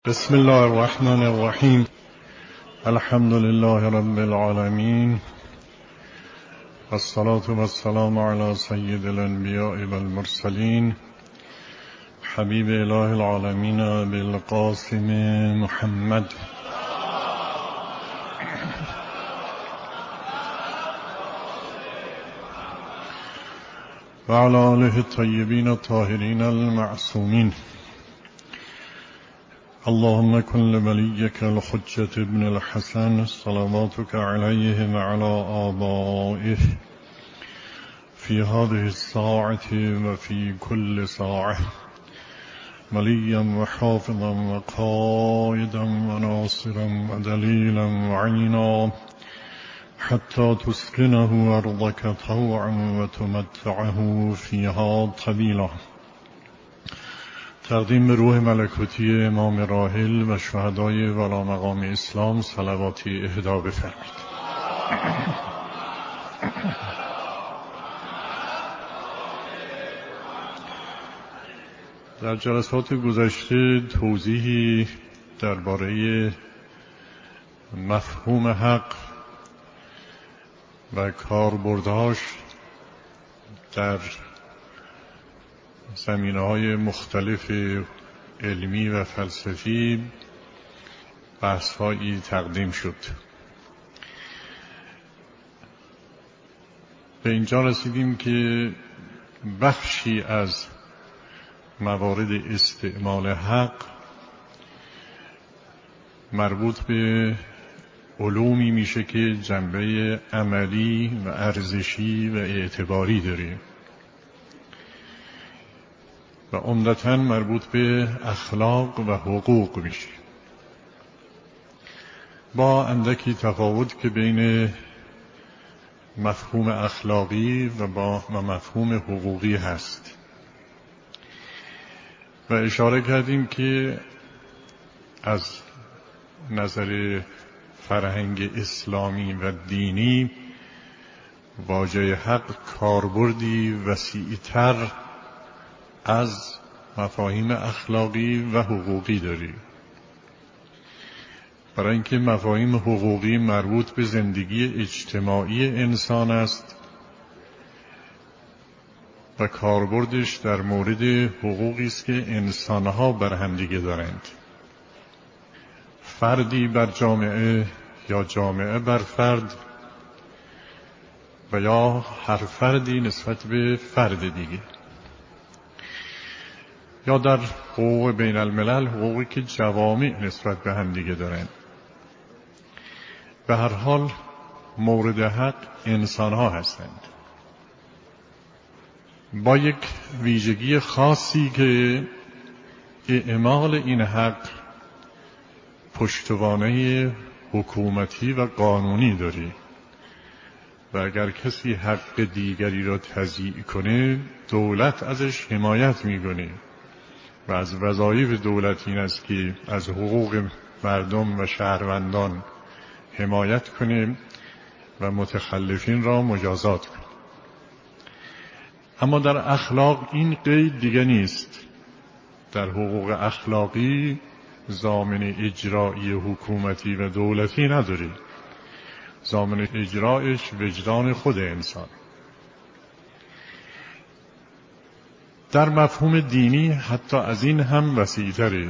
بسم الله الرحمن الرحیم. الحمد لله رب العالمین، والصلاة والسلام علی سید الانبیاء والمرسلین، حبیب اله العالمین بالقاسم محمد و علی آله الطیبین الطاهرین المعصومین. اللهم كن لوليك الحجة ابن الحسن صلواتك عليه وعلى آبائه في هذه الساعة وفي كل ساعة وليا وحافظا وقائدا وناصرا ودليلا وعينا حتى تسكنه أرضك طوعا وتمتعه فيها طويلا. تقدیم به روح ملکوتی امام راحل و شهدای والا مقام اسلام صلواتی اهدا بفرمایید. در جلسات گذشته توضیحی درباره مفهوم حق و کاربردهاش در زمینه‌های مختلف علمی و فلسفی بحث‌هایی تقدیم شد. به اینجا رسیدیم که بخشی از موارد استعمال حق مربوط به علومی میشه که جنبه عملی و ارزشی و اعتباری داره و عمدتاً مربوط به اخلاق و حقوق میشه، با اندکی تفاوت که بین مفهوم اخلاقی و مفهوم حقوقی هست. و اشاره کردیم که از نظر فرهنگ اسلامی و دینی واژه حق کاربردی وسیع‌تر از مفاهیم اخلاقی و حقوقی داریم، برای اینکه مفاهیم حقوقی مربوط به زندگی اجتماعی انسان است و کاربردش در مورد حقوقی است که انسانها بر همدیگه دارند، فردی بر جامعه یا جامعه بر فرد و یا هر فردی نسبت به فرد دیگه، یا در حقوق بین الملل حقوقی که جوامع نسبت به هم دیگه دارن. به هر حال مورد حق انسان ها هستند، با یک ویژگی خاصی که اعمال این حق پشتوانه حکومتی و قانونی داره و اگر کسی حق دیگری را تضییع کنه دولت ازش حمایت میکنه و از وظایف دولت این است که از حقوق مردم و شهروندان حمایت کنه و متخلفین را مجازات کنه. اما در اخلاق این قید دیگه نیست. در حقوق اخلاقی ضامن اجرایی حکومتی و دولتی نداره، ضامن اجرایش وجدان خود انسان. در مفهوم دینی حتی از این هم وسیع‌تره.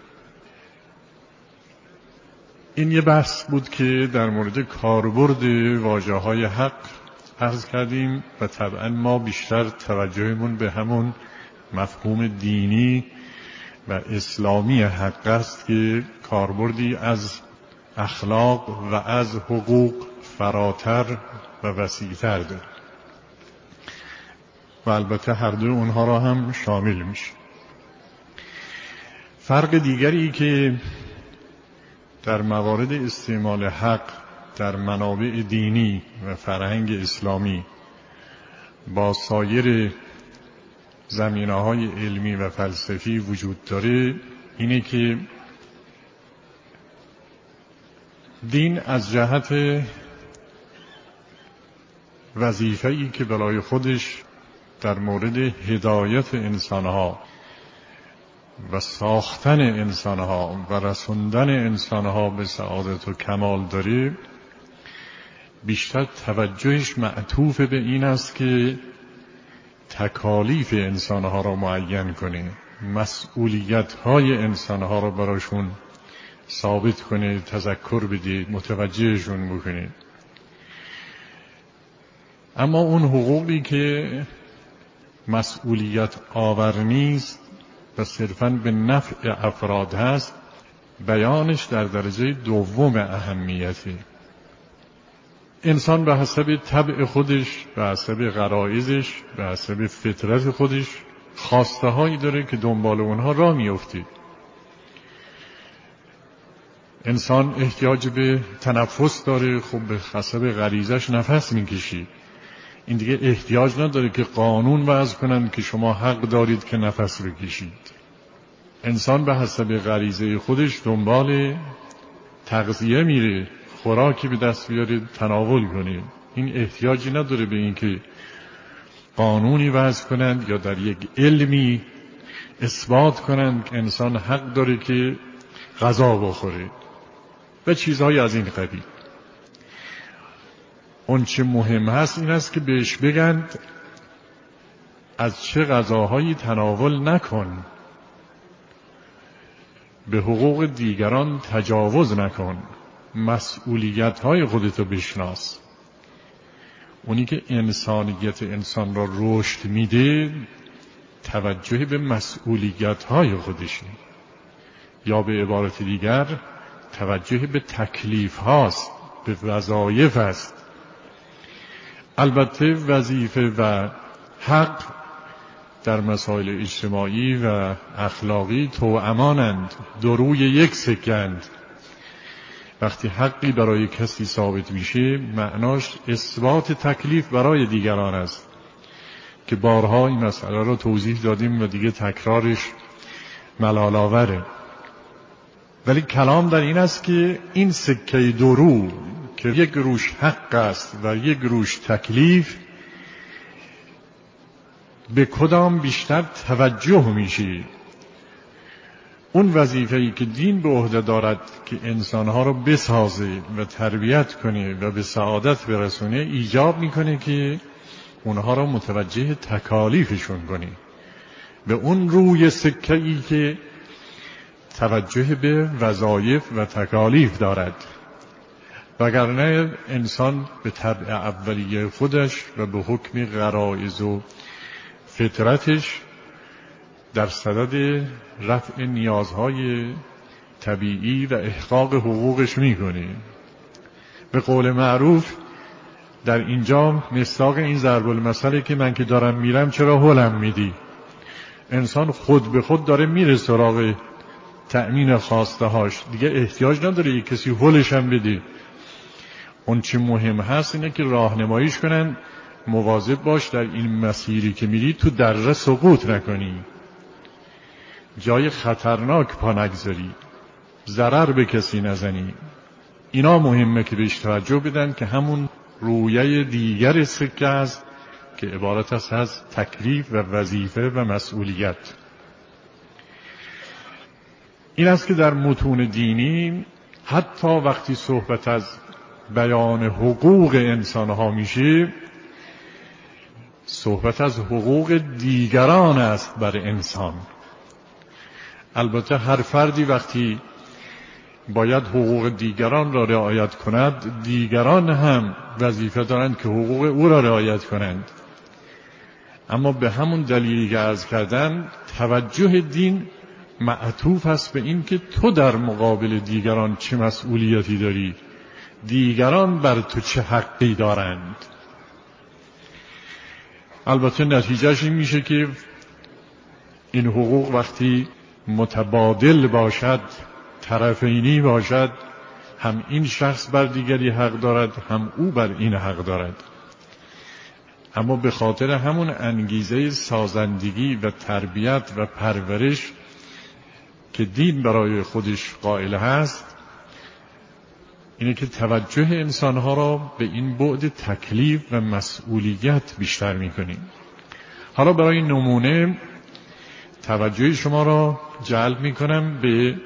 این یه بحث بود که در مورد کاربرد واژه‌های حق عرض کردیم و طبعا ما بیشتر توجهمون به همون مفهوم دینی و اسلامی حق است که کاربردی از اخلاق و از حقوق فراتر و وسیع‌تر داره و البته هر دو اونها را هم شامل میشه. فرق دیگری که در موارد استعمال حق در منابع دینی و فرهنگ اسلامی با سایر زمینه‌های علمی و فلسفی وجود داره اینه که دین از جهت وظیفه‌ای که برای خودش در مورد هدایت انسانها و ساختن انسانها و رسوندن انسانها به سعادت و کمال داره، بیشتر توجهش معطوف به این است که تکالیف انسانها را معین کنه، مسئولیت‌های انسانها را براشون ثابت کنه، تذکر بده، متوجهشون بکنه. اما اون حقوقی که مسئولیت آور نیست و صرفاً به نفع افراد هست، بیانش در درجه دوم اهمیته. انسان به حسب طبع خودش، به حسب غرایزش، به حسب فطرت خودش خواسته هایی داره که دنبال اونها راه میفته. انسان احتیاج به تنفس داره، خب به حسب غریزش نفس میکشی. این دیگه احتیاج نداره که قانون وضع کنن که شما حق دارید که نفس رو کشید. انسان به حسب غریزه خودش دنبال تغذیه میره، خوراکی به دست بیاره تناول کنه. این احتیاجی نداره به این که قانونی وضع کنند یا در یک علمی اثبات کنند که انسان حق داره که غذا بخوره و چیزهای از این قبیل. اون چه مهم هست این است که بهش بگند از چه غذاهایی تناول نکن، به حقوق دیگران تجاوز نکن، مسئولیت‌های خودتو بشناس. اونی که انسانیت انسان را رشد میده توجه به مسئولیت‌های خودشه، یا به عبارت دیگر توجه به تکلیف هاست، به وظایف است. البته وظیفه و حق در مسائل اجتماعی و اخلاقی توأمانند، دو روی یک سکند. وقتی حقی برای کسی ثابت میشه معناش اثبات تکلیف برای دیگران است که بارها این مسئله را توضیح دادیم و دیگه تکرارش ملال آوره. ولی کلام در این است که این سکه دو رو که یک روش حق است و یک روش تکلیف، به کدام بیشتر توجه میشه؟ اون وظیفه‌ای که دین به عهده دارد که انسانها رو بسازه و تربیت کنه و به سعادت برسونه، ایجاب میکنه که اونها رو متوجه تکالیفشون کنه، به اون روی سکه‌ای که توجه به وظایف و تکالیف دارد. وگرنه انسان به طبع اولیه خودش و به حکم غرایز و فطرتش در صدد رفع نیازهای طبیعی و احقاق حقوقش میکنه. به قول معروف در اینجا مصداق این ضرب المثله که من که دارم میرم چرا هلم میدی؟ انسان خود به خود داره میره سراغ تأمین خواسته هاش، دیگه احتیاج نداره یک کسی هلش هم بده. اون چه مهم هست اینه که راهنماییش کنن، مواظب باش در این مسیری که میری تو دره سقوط نکنی، جای خطرناک پا نگذاری، ضرر به کسی نزنی. اینا مهمه که بهش توجه بدن که همون رویه دیگر سکه است که عبارت است از تکلیف و وظیفه و مسئولیت. این است که در متون دینی حتی وقتی صحبت از بیان حقوق انسانها میشه، صحبت از حقوق دیگران است بر انسان. البته هر فردی وقتی باید حقوق دیگران را رعایت کند، دیگران هم وظیفه دارند که حقوق او را رعایت کنند. اما به همون دلیلی که عرض کردم، توجه دین معطوف است به این که تو در مقابل دیگران چه مسئولیتی داری، دیگران بر تو چه حقی دارند. البته نتیجهش این میشه که این حقوق وقتی متبادل باشد، طرفینی باشد، هم این شخص بر دیگری حق دارد هم او بر این حق دارد. اما به خاطر همون انگیزه سازندگی و تربیت و پرورش که دین برای خودش قائل هست، اینه که توجه انسانها را به این بعد تکلیف و مسئولیت بیشتر میکنیم. حالا برای نمونه توجه شما را جلب می کنم به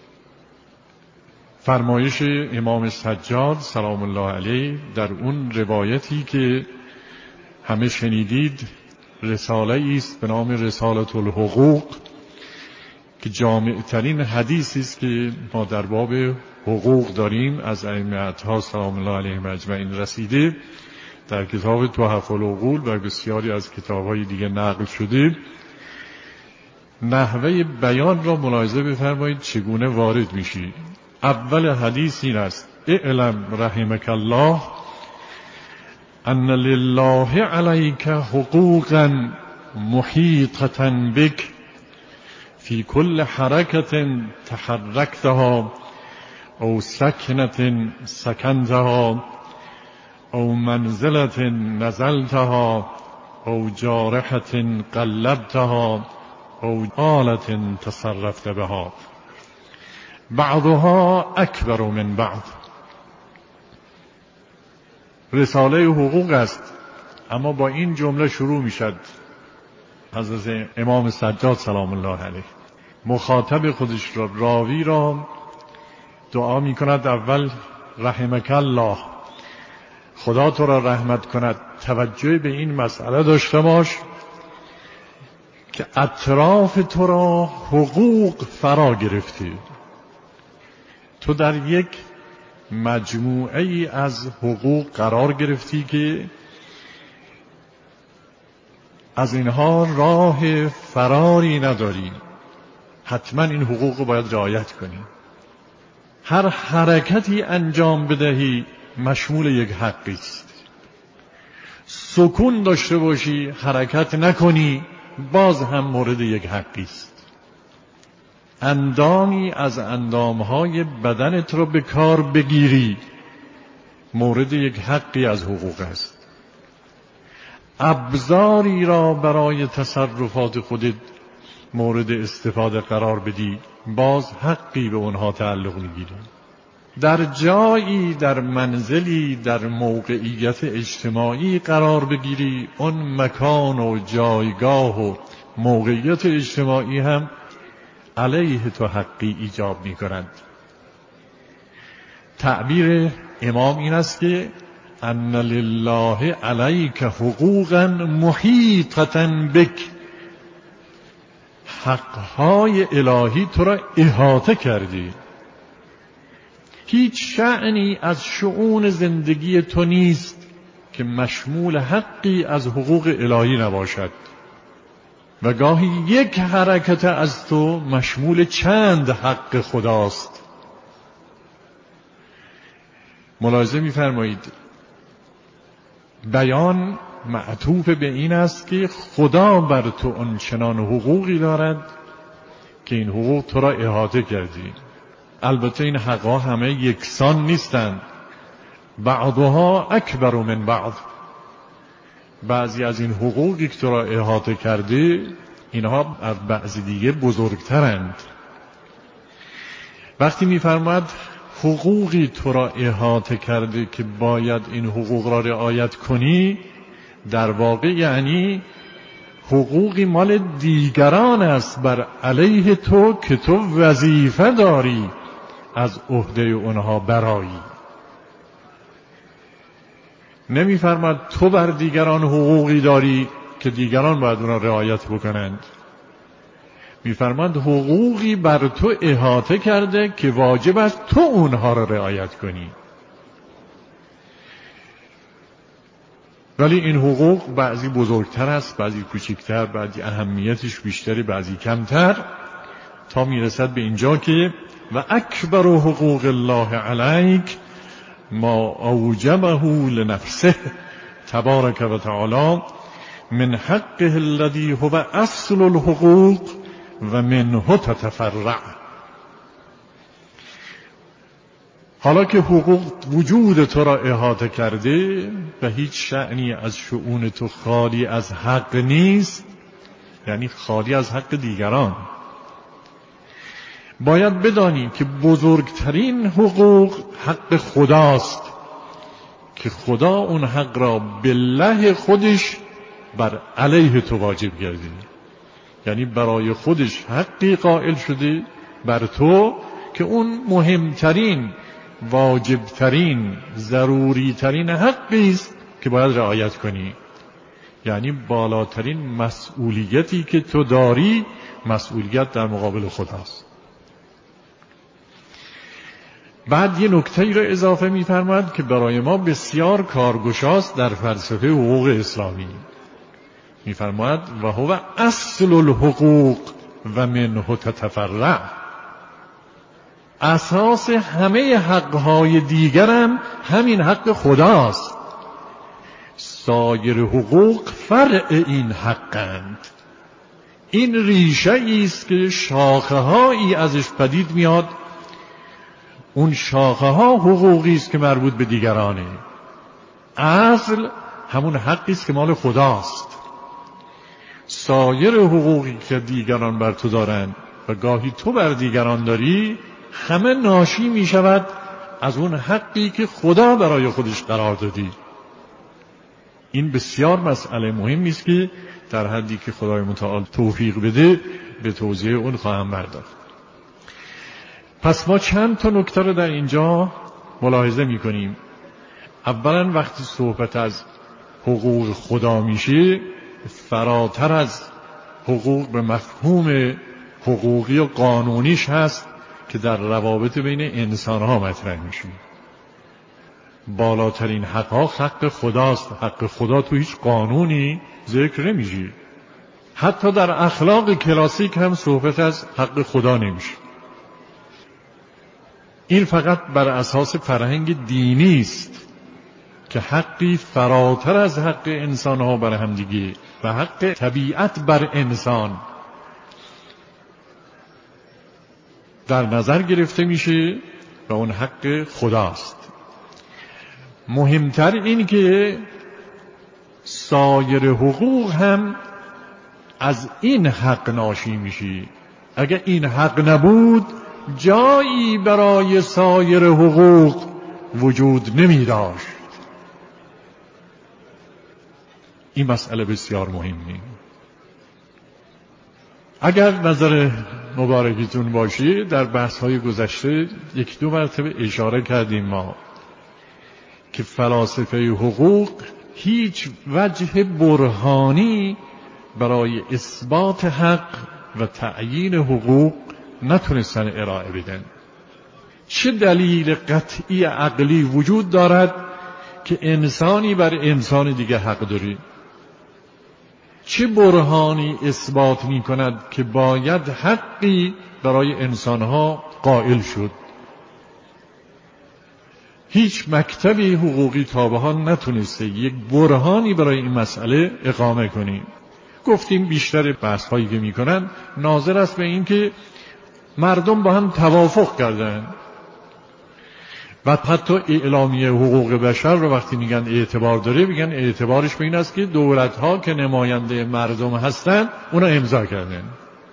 فرمایش امام سجاد سلام الله علیه در اون روایتی که همه شنیدید، رساله است به نام رسالة الحقوق که جامع ترین حدیثی است که ما در باب حقوق داریم از ائمه اطهار سلام الله علیهم اجمعین رسیده، در کتاب تحف العقول و بسیاری از کتاب‌های دیگه نقل شده. نحوه بیان را ملاحظه بفرمایید چگونه وارد میشی. اول حدیث این است: اعلم رحمک الله ان لله علیک حقوقا محیطة بک فی کل حرکت تحرکتها او سکنة سکنتها او منزلة نزلتها او جارحة قلبتها او آلة تصرفت بها بعضها اکبر من بعض. رساله حقوق است، اما با این جمله شروع می شد. حضرت امام سجاد سلام الله علیه مخاطب خودش را، راوی را دعا می کند اول رحمک الله، خدا تو را رحمت کند. توجه به این مسئله داشته باش که اطراف تو را حقوق فرا گرفته، تو در یک مجموعه ای از حقوق قرار گرفتی که از اینها راه فراری نداری، حتما این حقوق رو باید رعایت کنی. هر حرکتی انجام بدهی مشمول یک حقی است. سکون داشته باشی، حرکت نکنی، باز هم مورد یک حقی است. اندامی از اندامهای بدنت رو به کار بگیری، مورد یک حقی از حقوق است. ابزاری را برای تصرفات خودت مورد استفاده قرار بدی، باز حقی به اونها تعلق میگیری. در جایی، در منزلی، در موقعیت اجتماعی قرار بگیری، اون مکان و جایگاه و موقعیت اجتماعی هم علیه تو حقی ایجاب می کند. تعبیر امام این است که ان لله علیک حقوقا محیطة بک، حقهای الهی تو را احاطه کردی. هیچ شأنی از شؤون زندگی تو نیست که مشمول حقی از حقوق الهی نباشد، و گاهی یک حرکت از تو مشمول چند حق خداست. ملاحظه می‌فرمایید بیان معطوف به این است که خدا بر تو آنچنان حقوقی دارد که این حقوق تو را احاطه کردی. البته این حقها همه یکسان نیستند، بعضها اکبر من بعض. بعضی از این حقوقی که تو را احاطه کرده اینها از بعضی دیگه بزرگترند. وقتی می‌فرماید حقوقی تو را احاطه کرده که باید این حقوق را رعایت کنی، در واقع یعنی حقوقی مال دیگران است بر علیه تو که تو وظیفه داری از عهده اونها برایی. نمی‌فرماید تو بر دیگران حقوقی داری که دیگران باید اونها رعایت بکنند. می‌فرماید حقوقی بر تو احاطه کرده که واجب است تو اونها را رعایت کنی. ولی این حقوق بعضی بزرگتر است، بعضی کوچکتر، بعضی اهمیتش بیشتری، بعضی کمتر، تا میرسد به اینجا که و اکبر حقوق الله علیک ما اوجبه لنفسه تبارک و تعالی من حقه الذی هو اصل الحقوق و منه تتفرع. حالا که حقوق وجود تو را احاطه کرده و هیچ شأنی از شؤون تو خالی از حق نیست، یعنی خالی از حق دیگران، باید بدانی که بزرگترین حقوق حق خداست که خدا اون حق را بالله خودش بر علیه تو واجب کرده. یعنی برای خودش حقی قائل شده بر تو که اون مهمترین، واجبترین، ضروریترین حقی است که باید رعایت کنی. یعنی بالاترین مسئولیتی که تو داری مسئولیت در مقابل خداست. بعد یه نکته‌ای رو اضافه می‌فرماید که برای ما بسیار کارگشاست در فلسفه حقوق اسلامی. می‌فرماید و هو اصل الحقوق و منه تتفرع. اساس همه حق‌های دیگرم همین حق خداست. سایر حقوق فرع این حقند. این ریشه ایست که شاخه‌هایی ازش پدید میاد. اون شاخه‌ها حقوقی است که مربوط به دیگرانه. اصل همون حقی است که مال خداست. سایر حقوقی که دیگران بر تو دارن و گاهی تو بر دیگران داری همه ناشی می شود از اون حقی که خدا برای خودش قرار دادی. این بسیار مسئله مهمی است که در حدی که خدای متعال توفیق بده به توضیح اون خواهم پرداخت. پس ما چند تا نکته رو در اینجا ملاحظه می کنیم. اولا وقتی صحبت از حقوق خدا میشه فراتر از حقوق به مفهوم حقوقی و قانونیش هست که در روابط بین انسان ها مطرح میشه. بالاترین حق خداست. حق خدا تو هیچ قانونی ذکر نمیشه. حتی در اخلاق کلاسیک هم صحبت از حق خدا نمیشه. این فقط بر اساس فرهنگ دینی است که حقی فراتر از حق انسان ها بر هم دیگه و حق طبیعت بر انسان در نظر گرفته میشه و اون حق خداست. مهمتر این که سایر حقوق هم از این حق ناشی میشه. اگر این حق نبود جایی برای سایر حقوق وجود نمی داشت. این مسئله بسیار مهمه. اگر نظر مبارکتون باشه در بحث‌های گذشته یک دو مرتبه اشاره کردیم ما که فلاسفه حقوق هیچ وجه برهانی برای اثبات حق و تعیین حقوق نتونستن ارائه بدن. چه دلیل قطعی عقلی وجود دارد که انسانی بر انسان دیگه حق داره؟ چه برهانی اثبات می کند که باید حقی برای انسانها قائل شد؟ هیچ مکتبی حقوقی تا به حال نتونسته یک برهانی برای این مسئله اقامه کنیم. گفتیم بیشتر بحث هایی که می کنند ناظر است به این که مردم با هم توافق کردن و حتی اعلامیه حقوق بشر رو وقتی میگن اعتبار داره میگن اعتبارش به این است که دولت ها که نماینده مردم هستن اونا امضا کردن.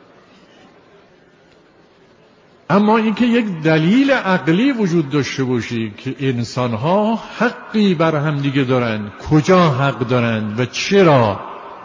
اما اینکه یک دلیل عقلی وجود داشته باشه که انسان ها حقی بر هم دیگه دارن، کجا حق دارن و چرا،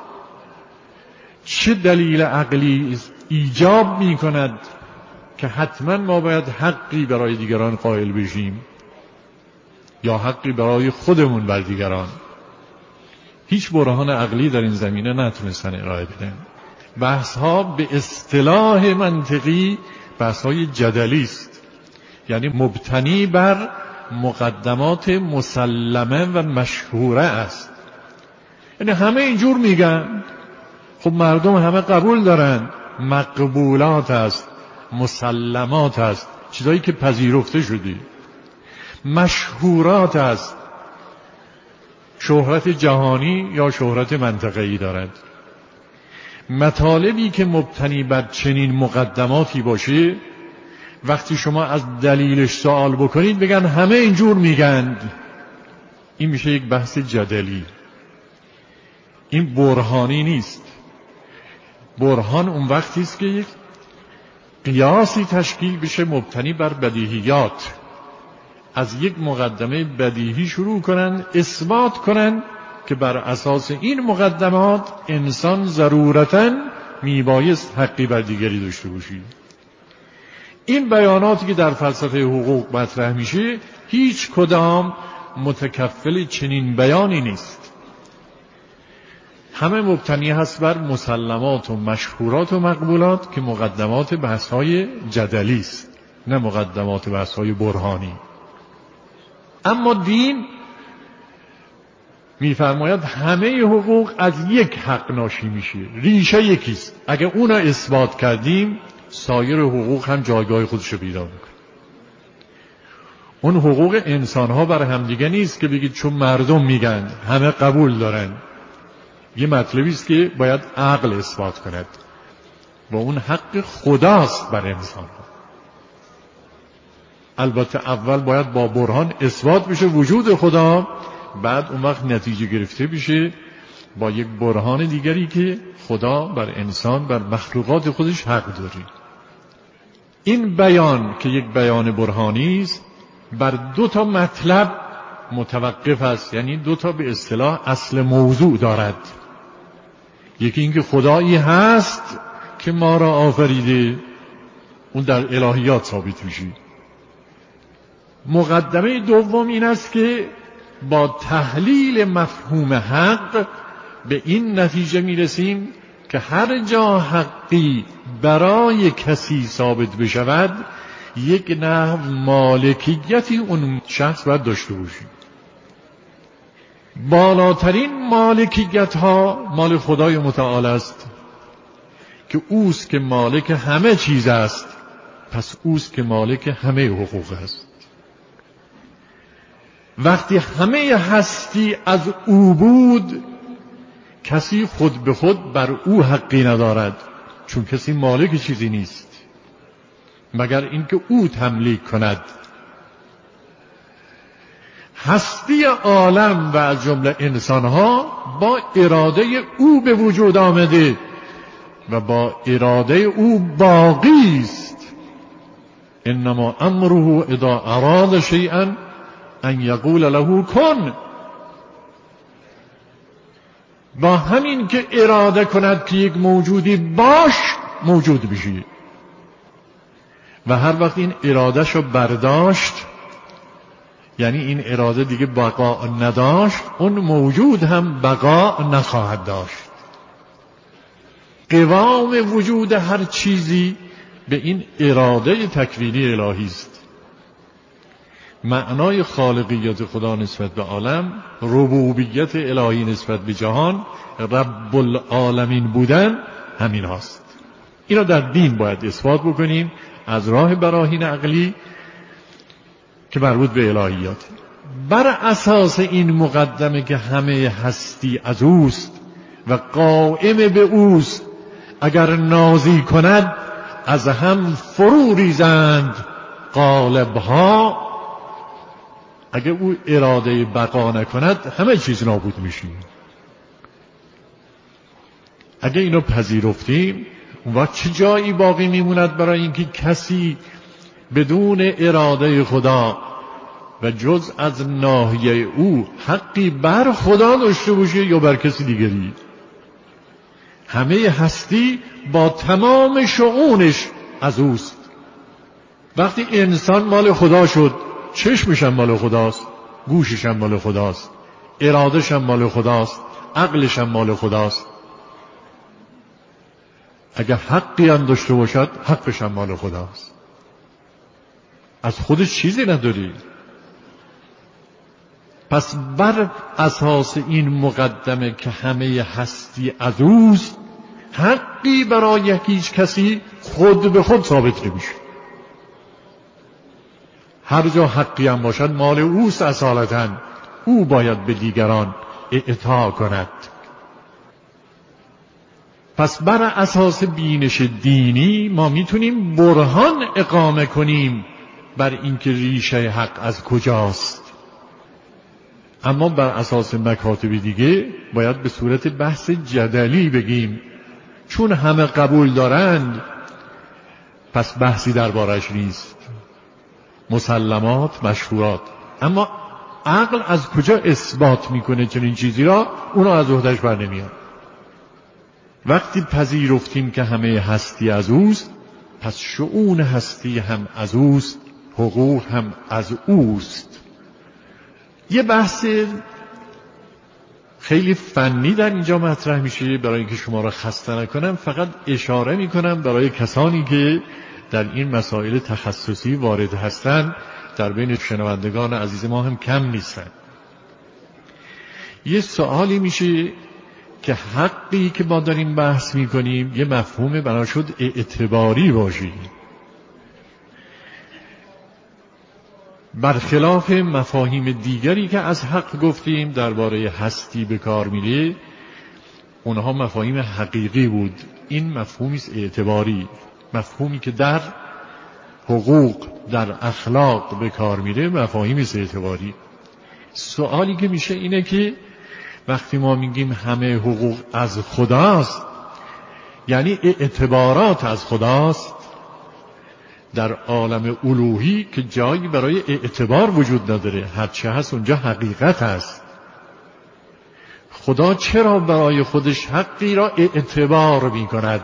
چه دلیل عقلی ایجاب می کند که حتما ما باید حقی برای دیگران قائل بشیم یا حقی برای خودمون بر دیگران؟ هیچ برهان عقلی در این زمینه نتونستن ارائه بدن. بحث ها به اصطلاح منطقی بحث های جدلی است، یعنی مبتنی بر مقدمات مسلمه و مشهوره است. یعنی همه اینجور میگن، خب مردم همه قبول دارن، مقبولات است، مسلمات است، چیزایی که پذیرفته شدی، مشهورات است، شهرت جهانی یا شهرت منطقه‌ای دارد. مطالبی که مبتنی بر چنین مقدماتی باشه وقتی شما از دلیلش سوال بکنید بگن همه اینجور میگن، این میشه یک بحث جدلی. این برهانی نیست. برهان اون وقتی است که یک قیاسی تشکیل بشه مبتنی بر بدیهیات، از یک مقدمه بدیهی شروع کنن اثبات کنن که بر اساس این مقدمات انسان ضرورتاً میبایست حقی بر دیگری داشته باشی. این بیاناتی که در فلسفه حقوق مطرح میشه هیچ کدام متکفل چنین بیانی نیست. همه مبتنی هست بر مسلمات و مشهورات و مقبولات که مقدمات بحث‌های جدلی است، نه مقدمات بحث‌های برهانی. اما دین میفرماید همه حقوق از یک حق ناشی میشه، ریشه یکیست. اگه اون رو اثبات کردیم سایر حقوق هم جایگاه خودش رو پیدا میکنه. اون حقوق انسان‌ها برای هم دیگه نیست که بگید چون مردم میگن همه قبول دارن. یه مطلبی است که باید عقل اثبات کند و اون حق خداست بر انسان‌ها. البته اول باید با برهان اثبات بشه وجود خدا، بعد اون وقت نتیجه گرفته بشه با یک برهان دیگری که خدا بر انسان بر مخلوقات خودش حق داره. این بیان که یک بیان برهانی است بر دو تا مطلب متوقف است، یعنی دو تا به اصطلاح اصل موضوع دارد. یکی اینکه خدایی هست که ما را آفریده، اون در الهیات ثابت میشه. مقدمه دوم این است که با تحلیل مفهوم حق به این نتیجه میرسیم که هر جا حقی برای کسی ثابت بشود یک نحو مالکیتی اون شخص باید داشته باشی. بالاترین مالکیت ها مال خدای متعال است که اوست که مالک همه چیز است، پس اوست که مالک همه حقوق است. وقتی همه هستی از او بود کسی خود به خود بر او حقی ندارد، چون کسی مالک چیزی نیست مگر اینکه او تملیک کند. هستی عالم و از جمله انسانها با اراده او به وجود آمده و با اراده او باقی است. انما امره اذا اراد شیئا ان یقول له کن. با همین که اراده کند که یک موجودی باش موجود بشی و هر وقت این اراده شو برداشت، یعنی این اراده دیگه بقا نداشت، اون موجود هم بقا نخواهد داشت. قوام وجود هر چیزی به این اراده تکوینی الهی است. معنای خالقیت خدا نسبت به عالم، ربوبیت الهی نسبت به جهان، رب العالمین بودن همین هاست. اینا در دین باید اثبات بکنیم از راه براهین عقلی که مربوط به الهیات. بر اساس این مقدمه که همه هستی از اوست و قائم به اوست، اگر نازی کند از هم فرو ریزند قالبها. اگر او اراده بقا نکند همه چیز نابود میشه. اگر اینو پذیرفتیم اون وقت چه جایی باقی میموند برای اینکه کسی بدون اراده خدا و جز از ناحیه او حقی بر خدا داشته باشه یا بر کسی دیگری؟ همه هستی با تمام شؤونش از اوست. وقتی انسان مال خدا شد، چشمش هم مال خداست، گوشش هم مال خداست، ارادش هم مال خداست، عقلش هم مال خداست. اگر حقی هم داشته باشد حقش هم مال خداست. از خودش چیزی نداری. پس بر اساس این مقدمه که همه هستی از اوست، حقی برای هیچ کسی خود به خود ثابت نمیشه. هر جا حقی هم باشد مال اوست اصالتاً، او باید به دیگران اعطا کند. پس بر اساس بینش دینی ما میتونیم برهان اقامه کنیم بر اینکه ریشه حق از کجاست. اما بر اساس مکاتب دیگه باید به صورت بحث جدلی بگیم، چون همه قبول دارند پس بحثی دربارش نیست. مسلمات، مشهورات. اما عقل از کجا اثبات میکنه چنین چیزی را؟ اونو از عهده‌اش بر نمیاد. وقتی پذیرفتیم که همه هستی از اوست، پس شؤون هستی هم از اوست، حقوق هم از اوست. یه بحث خیلی فنی در اینجا مطرح میشه. برای اینکه شما را خسته نکنم فقط اشاره میکنم برای کسانی که در این مسائل تخصصی وارد هستند، در بین شنوندگان عزیز ما هم کم نیستن. یه سوالی میشه که حقی که ما داریم بحث میکنیم یه مفهوم بنا شد اعتباری باشه، برخلاف مفاهیم دیگری که از حق گفتیم درباره هستی به کار میره، اونها مفاهیم حقیقی بود. این مفهومی است اعتباری، مفهومی که در حقوق، در اخلاق به کار میره مفاهیمی است اعتباری. سوالی که میشه اینه که وقتی ما میگیم همه حقوق از خداست، یعنی اعتبارات از خداست؟ در عالم الوهی که جایی برای اعتبار وجود نداره، هرچه هست اونجا حقیقت هست. خدا چرا برای خودش حقی را اعتبار میکند؟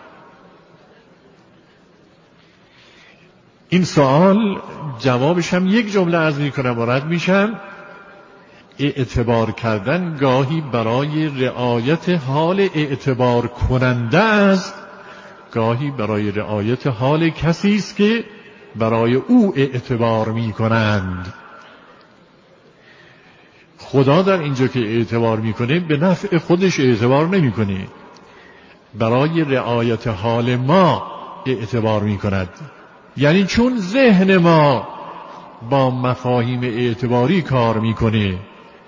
این سوال جوابش هم یک جمله عرض میکنم و رد میشم. اعتبار کردن گاهی برای رعایت حال اعتبار کننده است، گاهی برای رعایت حال کسی است که برای او اعتبار میکنند. خدا در اینجا که اعتبار میکنه به نفع خودش اعتبار نمیکنه، برای رعایت حال ما اعتبار میکند. یعنی چون ذهن ما با مفاهیم اعتباری کار میکنه،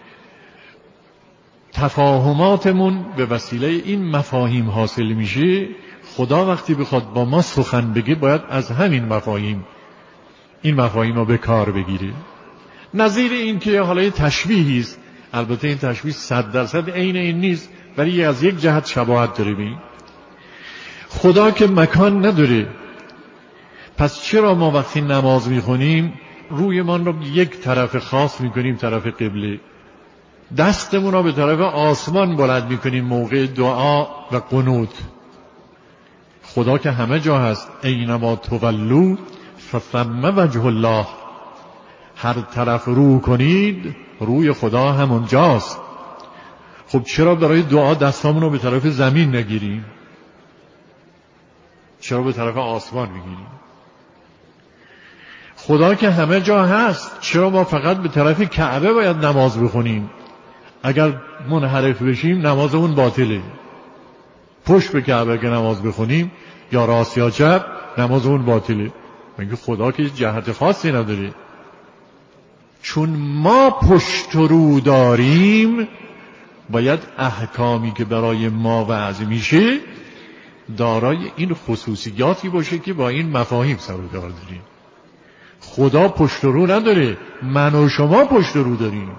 تفاهماتمون به وسیله این مفاهیم حاصل میشه، خدا وقتی بخواد با ما سخن بگه باید از همین مفاهیم این مفاهیم رو به کار بگیره. نظیر این که حالا تشبیهی است، البته این تشبیه 100% عین این نیست، ولی از یک جهت شباهت داره. ببین خدا که مکان نداره، پس چرا ما وقتی نماز میخونیم روی من رو یک طرف خاص میکنیم، طرف قبله، دستمون رو به طرف آسمان بلند میکنیم موقع دعا و قنوت؟ خدا که همه جا هست، اینما تولوا فثم وجه الله، هر طرف رو کنید روی خدا همونجاست. خب چرا برای دعا دستامون رو به طرف زمین نگیریم؟ چرا به طرف آسمان میگیریم؟ خدا که همه جا هست، چرا ما فقط به طرف کعبه باید نماز بخونیم؟ اگر منحرف بشیم نمازمون باطله. پشت به کعبه که نماز بخونیم یا راست یا چپ نمازمون باطله. میگه خدا که جهت خاصی نداره. چون ما پشت و رو داریم باید احکامی که برای ما وضع میشه دارای این خصوصیاتی باشه که با این مفاهیم سر و کار داریم. خدا پشت و رو نداره، من و شما پشت و رو داریم.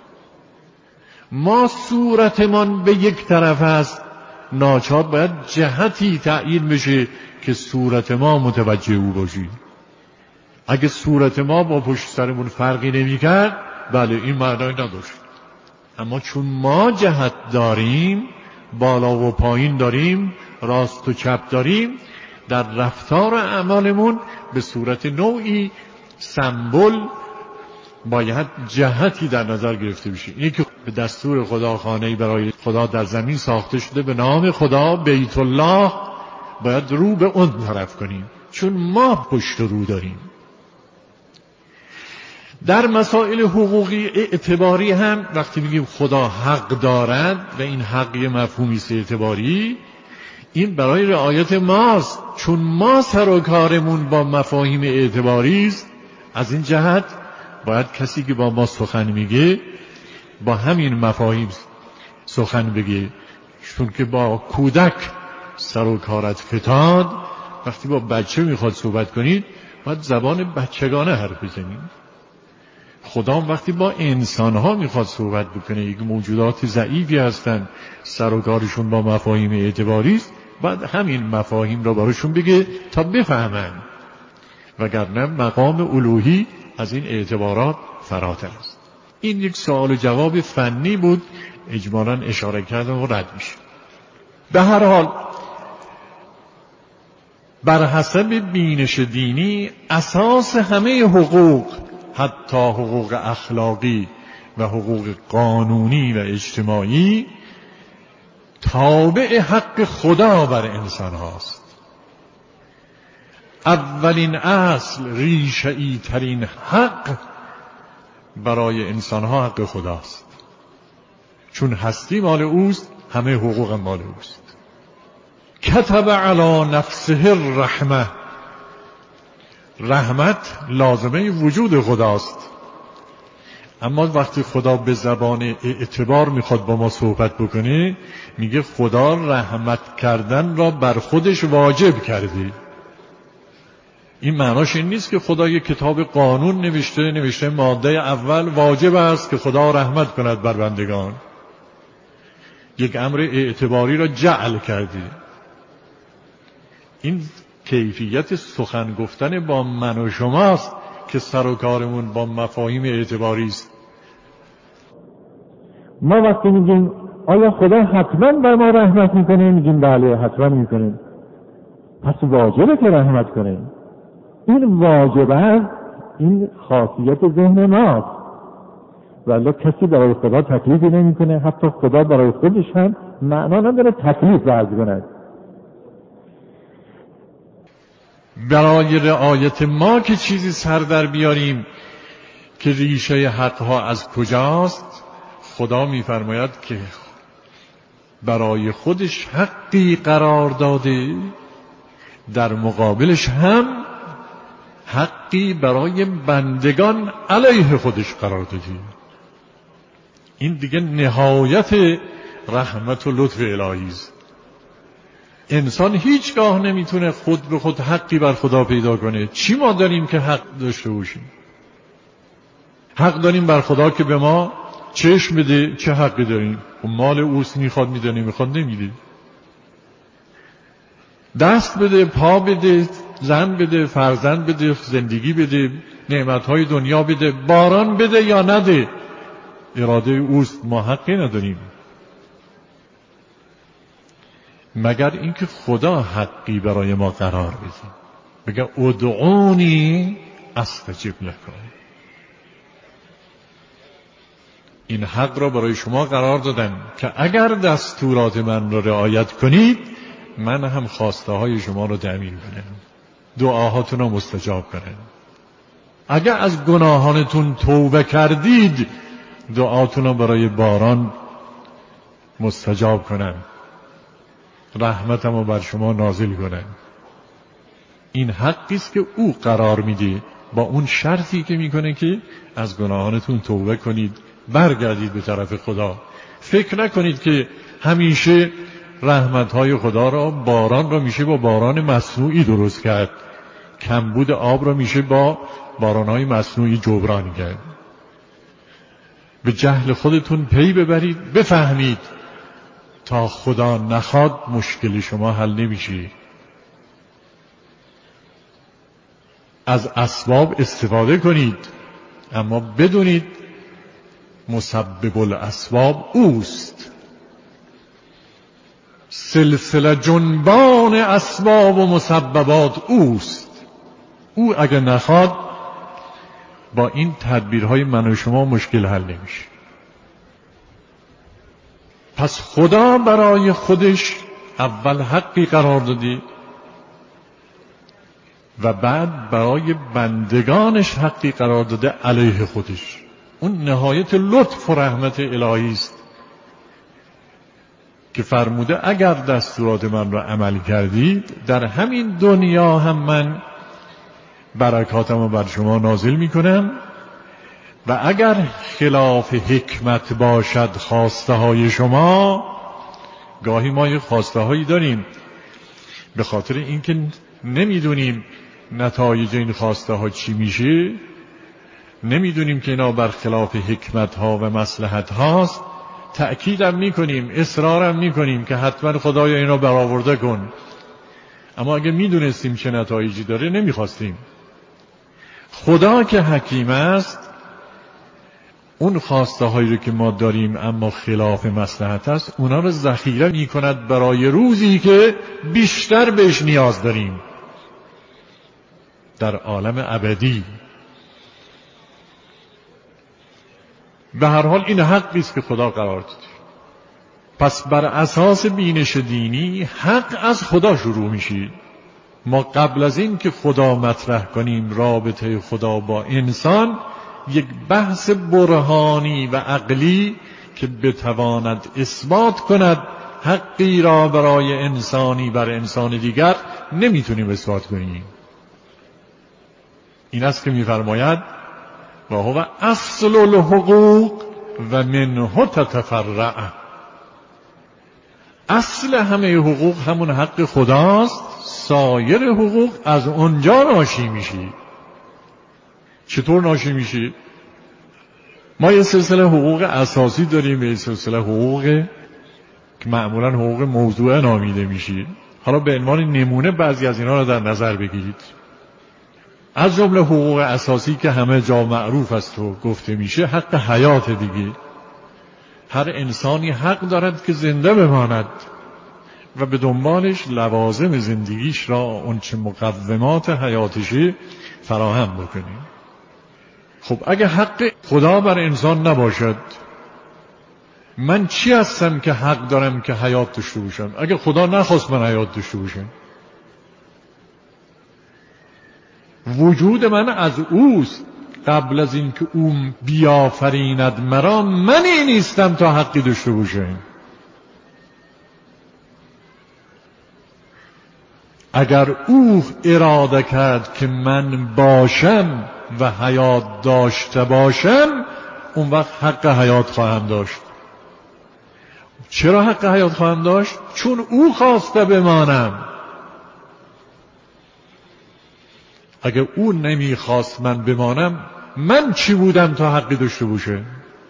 ما صورتمان به یک طرف است، ناچار باید جهتی تعیین بشه که صورت ما متوجه او باشه. اگه صورت ما با پشت سرمون فرقی نمی کرد، بله این معنی نداشت. اما چون ما جهت داریم، بالا و پایین داریم، راست و چپ داریم، در رفتار اعمالمون به صورت نوعی سمبل باید جهتی در نظر گرفته بشه. اینه که به دستور خدا خانه‌ای برای خدا در زمین ساخته شده به نام خدا، بیت الله، باید رو به اون طرف کنیم چون ما پشت رو داریم. در مسائل حقوقی اعتباری هم وقتی میگیم خدا حق دارد و این حق یه مفهومی است اعتباری، این برای رعایت ماست، چون ما سر و کارمون با مفاهیم اعتباری است. از این جهت باید کسی که با ما سخن میگه با همین مفاهیم سخن بگه. چون که با کودک سر و کارت فتاد، وقتی با بچه میخواد صحبت کنید باید زبان بچگانه حرف بزنید. خدا وقتی با انسانها میخواد صحبت بکنه، یک موجودات ضعیفی هستن، سر و کارشون با مفاهیم اعتباری است، بعد همین مفاهیم را براشون بگه تا بفهمن، وگرنه مقام الوهی از این اعتبارات فراتر است. این یک سوال و جواب فنی بود، اجمالاً اشاره کردم و رد میشه. به هر حال بر حسب بینش دینی اساس همه حقوق، حتی حقوق اخلاقی و حقوق قانونی و اجتماعی، تابع حق خدا بر انسان هاست. اولین اصل، ریشه‌ای ترین حق برای انسان ها حق خداست. چون هستی مال اوست، همه حقوق مال اوست. کتب علی نفسه الرحمه، رحمت لازمه وجود خداست. اما وقتی خدا به زبان اعتبار میخواد با ما صحبت بکنه، میگه خدا رحمت کردن را بر خودش واجب کرده. این معناش این نیست که خدا یک کتاب قانون نوشته ماده اول واجب است که خدا رحمت کند بر بندگان. یک امر اعتباری را جعل کرده. این کیفیت سخن گفتن با من و شماست که سر و کارمون با مفاهیم اعتباری است. ما وقتی میگیم آیا خدا حتما بر ما رحمت میکنه، میگیم بله حتما میکنه، پس واجبه که رحمت کنه. این واجب است، این خاصیت ذهن ماست، ولی کسی برای خدا تکلیفی نمیکنه. حتی خدا برای خودش هم معنا نداره تکلیف وضع کند. برای رعایت ما که چیزی سر در بیاریم که ریشه حقها از کجاست، خدا میفرماید که برای خودش حقی قرار داده، در مقابلش هم حقی برای بندگان علیه خودش قرار داده. این دیگه نهایت رحمت و لطف الهی است. انسان هیچگاه نمیتونه خود به خود حقی بر خدا پیدا کنه. چی ما داریم که حق داشته باشیم؟ حق داریم بر خدا که به ما چشم بده، چه حقی داریم؟ مال اوست، میخواد میده، نمیخواد نمیده. دست بده، پا بده، زن بده، فرزند بده، زندگی بده، نعمتهای دنیا بده، باران بده یا نده، اراده اوست، ما حقی نداریم مگر اینکه خدا حقی برای ما قرار بده، بگه ادعونی استجب لکم. این حق را برای شما قرار دادم که اگر دستورات من را رعایت کنید، من هم خواسته های شما را تأمین کنم، دعاهاتون را مستجاب کنم. اگر از گناهانتون توبه کردید، دعاتون را برای باران مستجاب کنم، رحمتم رو بر شما نازل کنم. این حقی است که او قرار میده، با اون شرطی که میکنه که از گناهانتون توبه کنید، برگردید به طرف خدا. فکر نکنید که همیشه رحمتهای خدا را، باران را میشه با باران مصنوعی درست کرد، کمبود آب را میشه با بارانهای مصنوعی جبران کرد. به جهل خودتون پی ببرید، بفهمید تا خدا نخواد مشکل شما حل نمیشه. از اسباب استفاده کنید، اما بدونید مسبب الاسباب اوست. سلسله جنبان اسباب و مسببات اوست. او اگر نخواد با این تدبیرهای من و شما مشکل حل نمیشه. پس خدا برای خودش اول حقی قرار دادی و بعد برای بندگانش حقی قرار داده علیه خودش. اون نهایت لطف و رحمت الهی است که فرموده اگر دستورات من را عمل کردید، در همین دنیا هم من برکاتم رو بر شما نازل میکنم، و اگر خلاف حکمت باشد خواسته های شما، گاهی ما یه خواسته هایی داریم به خاطر اینکه نمیدونیم نتایج این خواسته ها چی میشه، نمیدونیم که اینا برخلاف حکمت ها و مصلحت هاست، تأکیدم میکنیم، اصرارم میکنیم که حتما خدایا اینا برآورده کن. اما اگه میدونستیم چه نتایجی داره نمیخواستیم. خدا که حکیم است اون خواسته هایی رو که ما داریم اما خلاف مصلحت است، اونا رو ذخیره می کند برای روزی که بیشتر بهش نیاز داریم در عالم ابدی. به هر حال این حقی است که خدا قرار داده. پس بر اساس بینش دینی حق از خدا شروع میشه. ما قبل از این که خدا مطرح کنیم رابطه خدا با انسان، یک بحث برهانی و عقلی که بتواند اثبات کند حقی را برای انسانی بر انسان دیگر نمیتونیم اثبات کنیم. این است که میفرماید و هو اصل الحقوق و منه تتفرع. اصل همه حقوق همون حق خداست، سایر حقوق از اونجا ناشی میشه. چطور ناشی میشه؟ ما یه سلسله حقوق اساسی داریم، یه سلسله حقوق که معمولا حقوق موضوعه نامیده میشه. حالا به عنوان نمونه بعضی از اینا رو در نظر بگیرید. از جمله حقوق اساسی که همه جا معروف است و گفته میشه، حق حیات دیگه. هر انسانی حق دارد که زنده بماند و به دنبالش لوازم زندگیش را، اون چه مقومات حیاتشی فراهم بکنیم. خب اگه حق خدا بر انسان نباشد، من چی هستم که حق دارم که حیات داشته باشم؟ اگه خدا نخواست من حیات داشته باشم، وجود من از اوست. قبل از این که او بیافریند مرا، من این نیستم تا حقی داشته باشم. اگر او اراده کرد که من باشم و حیات داشته باشم، اون وقت حق حیات خواهم داشت. چرا حق حیات خواهم داشت؟ چون او خواسته بمانم. اگر او نمیخواست من بمانم، من چی بودم تا حقی داشته باشه؟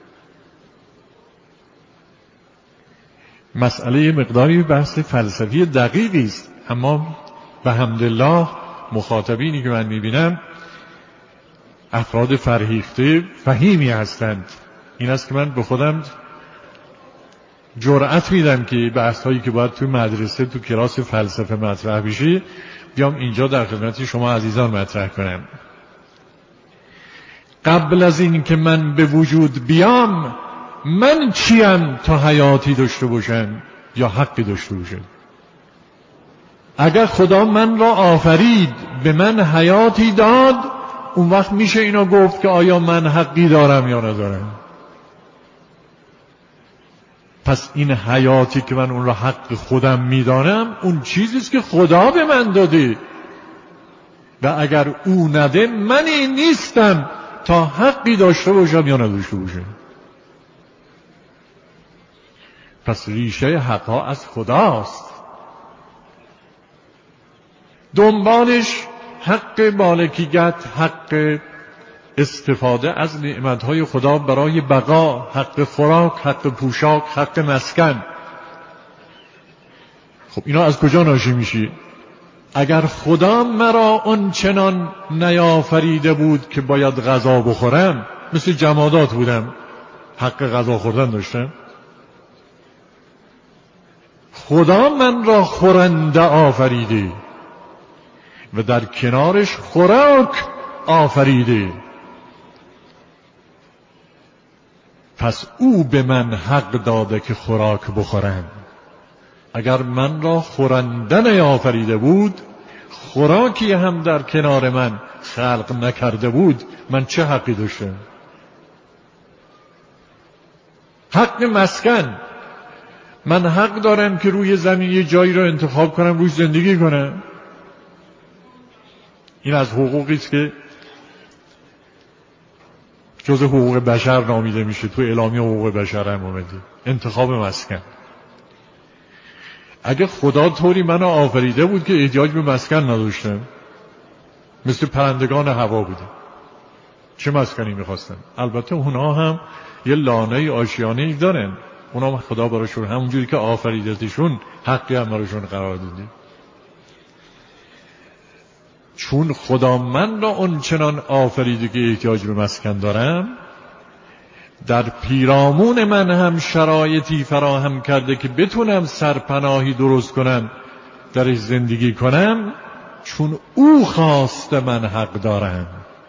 مسئله مقداری بحث فلسفی دقیقی است، اما به حمدالله مخاطبینی که من میبینم افراد فرهیخته فهیمی هستند. این است که من به خودم جرأت میدم که بحث هایی که باید توی مدرسه تو کلاس فلسفه مطرح بشه بیام اینجا در خدمت شما عزیزان مطرح کنم. قبل از این که من به وجود بیام، من چیم تا حیاتی داشته باشم یا حقی داشته باشم؟ اگر خدا من را آفرید، به من حیاتی داد، اون وقت میشه اینو گفت که آیا من حقی دارم یا ندارم؟ پس این حیاتی که من اون را حق خودم میدانم، اون چیزیست که خدا به من داده و اگر او نده، من این نیستم تا حقی داشته باشم یا نداشته باشم. پس ریشه حقا از خداست. دنبالش حق مالکیت، حق استفاده از نعمتهای خدا برای بقا، حق خوراک، حق پوشاک، حق مسکن. خب اینا از کجا ناشی میشه؟ اگر خدا مرا اون چنان نیافریده بود که باید غذا بخورم، مثل جمادات بودم، حق غذا خوردن داشتم. خدا من را خورنده آفریده و در کنارش خوراک آفریده. پس او به من حق داده که خوراک بخورم. اگر من را خورنده نیافریده بود، خوراکی هم در کنار من خلق نکرده بود، من چه حقی داشتم؟ حق مسکن. من حق دارم که روی زمین یه جایی رو انتخاب کنم روش زندگی کنم. این از حقوقی است که جز حقوق بشر نامیده میشه، تو اعلامیه حقوق بشر هم اومده، انتخاب مسکن. اگه خدا طوری منو آفریده بود که احتیاج به مسکن نداشتم، مثل پرندگان هوا بوده، چه مسکنی میخواستن؟ البته اونا هم یه لانه آشیانه‌ای دارن، اونا خدا براشون همونجوری که آفریدتشون حقی هم براشون قرار داده. چون خدا من را اون چنان آفریده که احتیاج به مسکن دارم، در پیرامون من هم شرایطی فراهم کرده که بتونم سرپناهی درست کنم، درش زندگی کنم، چون او خواسته من حق دارم.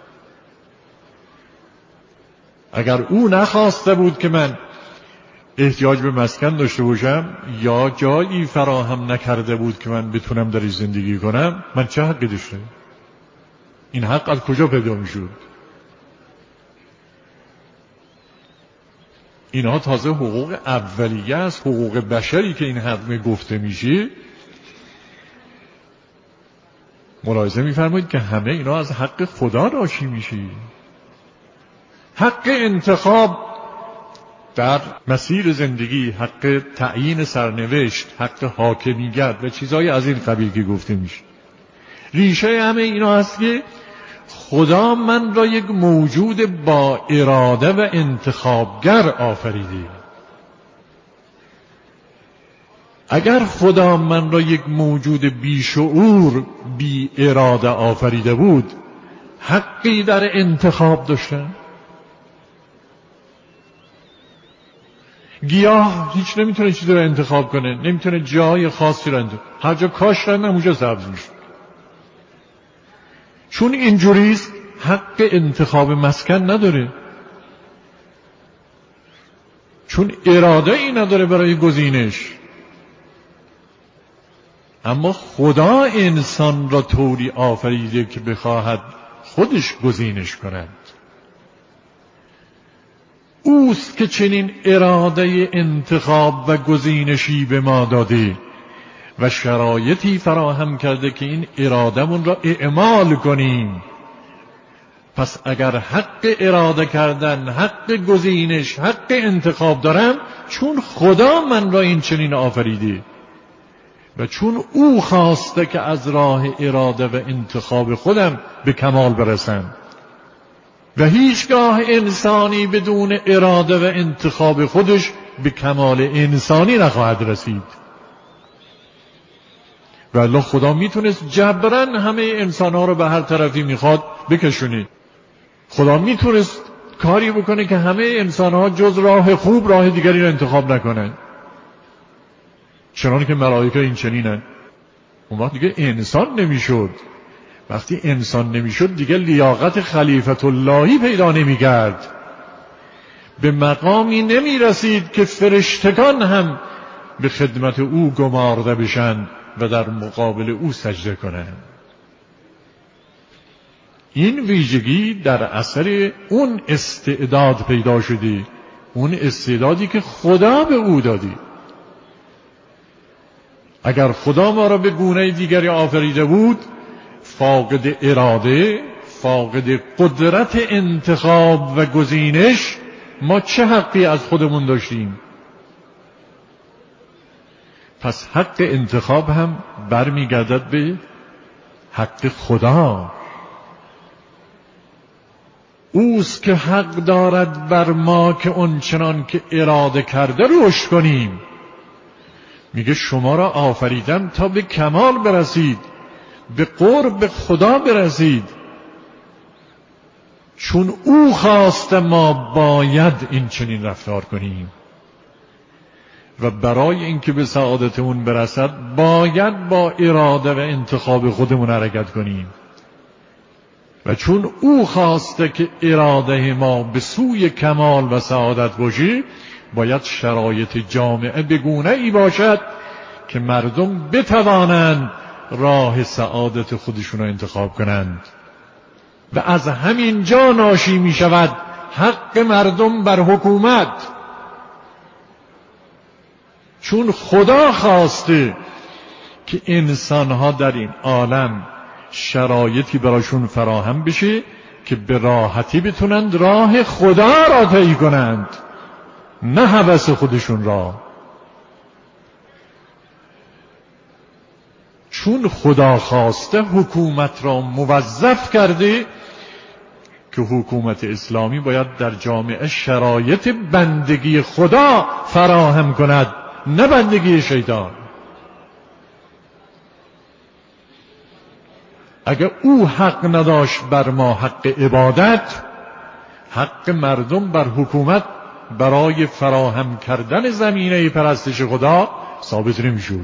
اگر او نخواسته بود که من احتیاج به مسکن داشته باشم یا جایی فراهم نکرده بود که من بتونم درش زندگی کنم، من چه حقی داشتم؟ این حق از کجا پیدا می شد؟ اینها تازه حقوق اولیه است، حقوق بشری که این حق گفته میشه. ملاحظه می‌فرمایید که همه اینا از حق خدا ناشی میشه. حق انتخاب در مسیر زندگی، حق تعیین سرنوشت، حق حاکمیت و چیزهای از این قبیل که گفته میشه، ریشه همه اینا هست که خدا من را یک موجود با اراده و انتخابگر آفریده. اگر خدا من را یک موجود بی شعور، بی اراده آفریده بود، حقی در انتخاب داشتن؟ گیاه هیچ نمیتونه چیزی را انتخاب کنه، نمیتونه جای خاصی را انتخاب، هر جا کاشت رندن اونجا سبز میشه. چون اینجوریست حق انتخاب مسکن نداره، چون اراده ای نداره برای گزینش. اما خدا انسان را طوری آفریده که بخواهد خودش گزینش کند. اوست که چنین اراده انتخاب و گزینشی به ما داده و شرایطی فراهم کرده که این ارادهمون را اعمال کنیم. پس اگر حق اراده کردن، حق گزینش، حق انتخاب دارم، چون خدا من را این چنین آفریده و چون او خواسته که از راه اراده و انتخاب خودم به کمال برسم و هیچگاه انسانی بدون اراده و انتخاب خودش به کمال انسانی نخواهد رسید. والله خدا میتونست جبران همه انسانها رو به هر طرفی میخواد بکشونه. خدا میتونست کاری بکنه که همه انسانها جز راه خوب راه دیگری رو انتخاب نکنن، چنانکه ملائکه این چنینن. اون وقت دیگه انسان نمیشد. وقتی انسان نمیشد دیگه لیاقت خلیفت اللهی پیدا نمیکرد، به مقامی نمیرسید که فرشتگان هم به خدمت او گمارده بشن و در مقابل او سجده کنند. این ویژگی در اثر اون استعداد پیدا شده، اون استعدادی که خدا به او دادی. اگر خدا ما را به گونه دیگری آفریده بود، فاقد اراده، فاقد قدرت انتخاب و گزینش، ما چه حقی از خودمون داشتیم؟ پس حق انتخاب هم برمیگردد به حق خدا. اوست که حق دارد بر ما که اونچنان که اراده کرده رشد کنیم. میگه شما را آفریدم تا به کمال برسید، به قرب خدا برسید. چون او خواسته ما باید این چنین رفتار کنیم و برای اینکه به سعادتمون برسد باید با اراده و انتخاب خودمون حرکت کنیم. و چون او خواسته که اراده ما به سوی کمال و سعادت باشه، باید شرایط جامعه به گونه‌ای باشد که مردم بتوانند راه سعادت خودشون را انتخاب کنند و از همین جا ناشی می شود حق مردم بر حکومت. چون خدا خواسته که انسانها در این عالم شرایطی براشون فراهم بشه که به راحتی بتونند راه خدا را طی کنند، نه هوس خودشون را. چون خدا خواسته حکومت را موظف کرده که حکومت اسلامی باید در جامعه شرایط بندگی خدا فراهم کند، نه بندگی شیطان. اگر او حق نداشت بر ما حق عبادت، حق مردم بر حکومت برای فراهم کردن زمینه پرستش خدا ثابت نمی‌شد.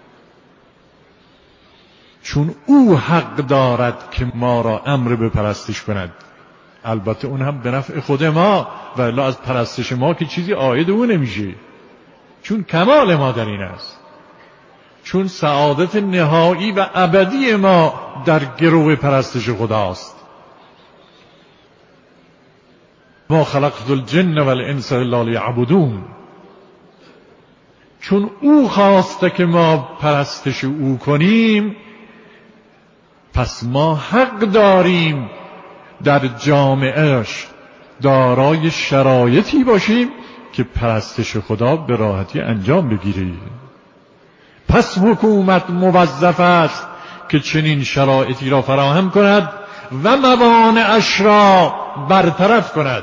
چون او حق دارد که ما را امر به پرستش کند، البته اون هم به نفع خود ما، ولی از پرستش ما که چیزی عاید او نمیشه، چون کمال ما در این است، چون سعادت نهایی و ابدی ما در گرو پرستش خداست. ما خلقت الجن والانس الا لیعبدون. چون او خواسته که ما پرستش او کنیم، پس ما حق داریم در جامعهش دارای شرایطی باشیم که پرستش خدا به راحتی انجام بگیره. پس حکومت موظف است که چنین شرایطی را فراهم کند و موانعش را برطرف کند.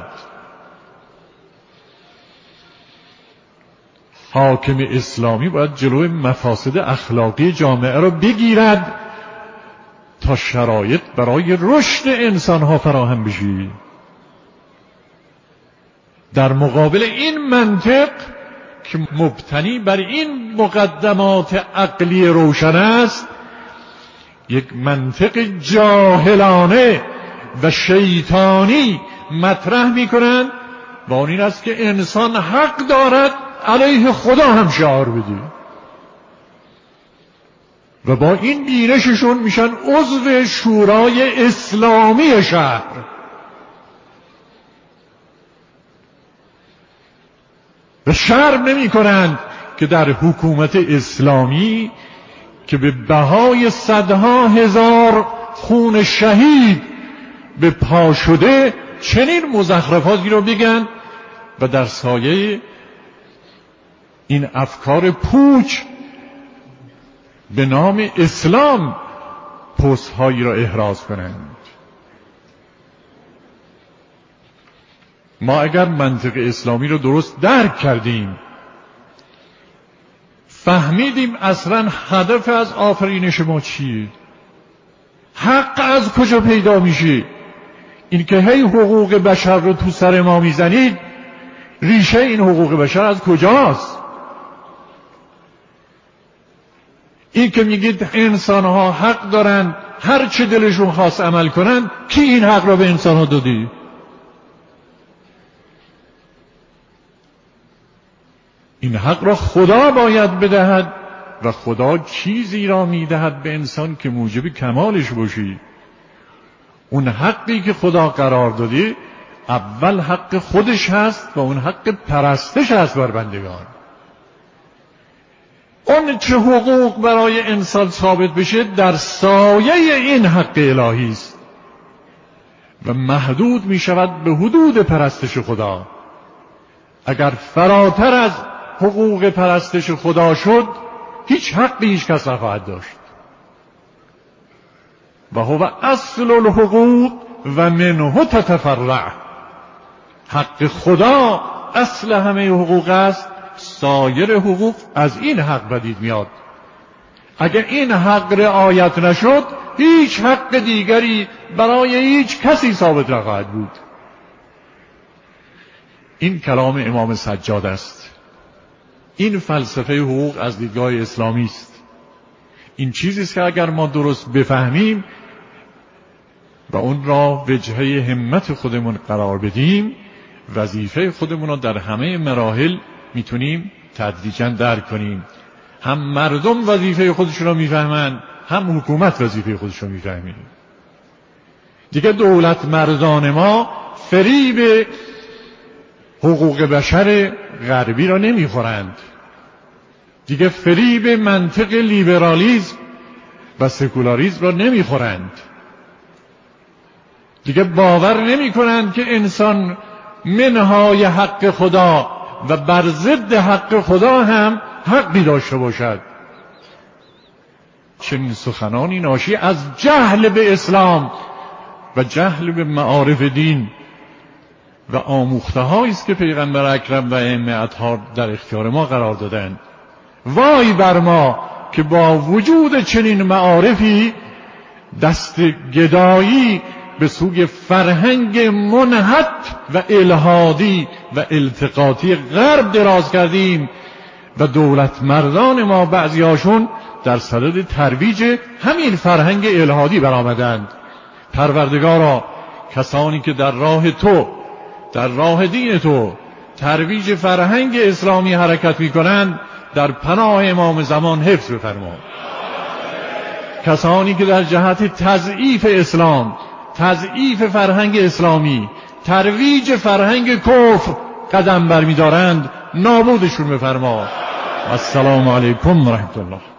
حاکم اسلامی باید جلوی مفاسد اخلاقی جامعه را بگیرد تا شرایط برای رشد انسانها فراهم بشه. در مقابل این منطق که مبتنی بر این مقدمات عقلی روشن است، یک منطق جاهلانه و شیطانی مطرح می‌کنند و آن این است که انسان حق دارد علیه خدا هم شعار بده و با این بینششون میشن عضو شورای اسلامی شهر. و شرم نمی کنند که در حکومت اسلامی که به بهای صدها هزار خون شهید به پا شده چنین مزخرفاتی رو بگن و در سایه این افکار پوچ به نام اسلام پست‌هایی را احراز کنند. ما اگر منطق اسلامی رو درست درک کردیم، فهمیدیم اصلا هدف از آفرینش ما چیه، حق از کجا پیدا میشه، این که هی حقوق بشر رو تو سر ما میزنید، ریشه این حقوق بشر از کجاست؟ این که میگید انسان ها حق دارن هر چه دلشون خواست عمل کنن، کی این حق را به انسان ها دادی؟ این حق را خدا باید بدهد و خدا چیزی را میدهد به انسان که موجب کمالش باشی. اون حقی که خدا قرار داده اول حق خودش هست و اون حق پرستش هست بر بندگان. اون چه حقوق برای انسان ثابت بشه در سایه این حق الهی است و محدود می شود به حدود پرستش خدا. اگر فراتر از حقوق پرستش خدا شد، هیچ حقی هیچ کس نخواهد داشت. و هو اصل الحقوق و منه تتفرع. حق خدا اصل همه حقوق است، سایر حقوق از این حق پدید میاد. اگر این حق رعایت نشد، هیچ حق دیگری برای هیچ کسی ثابت نخواهد بود. این کلام امام سجاد است. این فلسفه حقوق از دیدگاه اسلامی است. این چیزی است که اگر ما درست بفهمیم و اون را وجهه همت خودمون قرار بدیم، وظیفه خودمون را در همه مراحل میتونیم تدریجاً درک کنیم. هم مردم وظیفه خودشون را میفهمند، هم حکومت وظیفه خودش را میفهمه. دیگه دولت مردان ما فریب حقوق بشر غربی را نمیخورند، دیگه فریب منطق لیبرالیسم و سکولاریسم را نمیخورند، دیگه باور نمی کنند که انسان منهای حق خدا و بر ضد حق خدا هم حقی داشته باشد. چنین سخنانی ناشی از جهل به اسلام و جهل به معارف دین و آموخته هایی است که پیغمبر اکرم و ائمه اطهار در اختیار ما قرار دادند. وای بر ما که با وجود چنین معارفی دست گدایی به سوی فرهنگ منحط و الحادی و التقاطی غرب دراز کردیم و دولت مردان ما بعضیاشون در صدد ترویج همین فرهنگ الحادی برآمدند. پروردگارا کسانی که در راه تو، در راه دین تو ترویج فرهنگ اسلامی حرکت می‌کنند در پناه امام زمان حفظ بفرما. کسانی که در جهت تضعیف اسلام، تضعیف فرهنگ اسلامی، ترویج فرهنگ کفر قدم برمی‌دارند نابودشون بفرما. السلام علیکم و رحمت الله.